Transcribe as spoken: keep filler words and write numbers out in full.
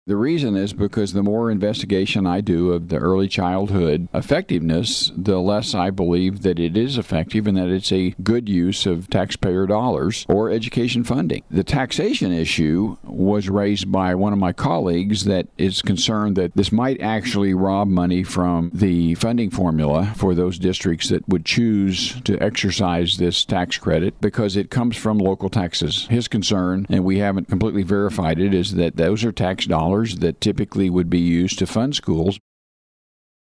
The reason is because the more investigation I do of the early childhood effectiveness, the less I believe that it is effective and that it's a good use of taxpayer dollars or education funding. The taxation issue was raised by one of my colleagues that is concerned that this might actually rob money from the funding formula for those districts that would choose to exercise this tax credit because it comes from local taxes. His concern, and we haven't completely verified it, is that those are tax dollars that typically would be used to fund schools.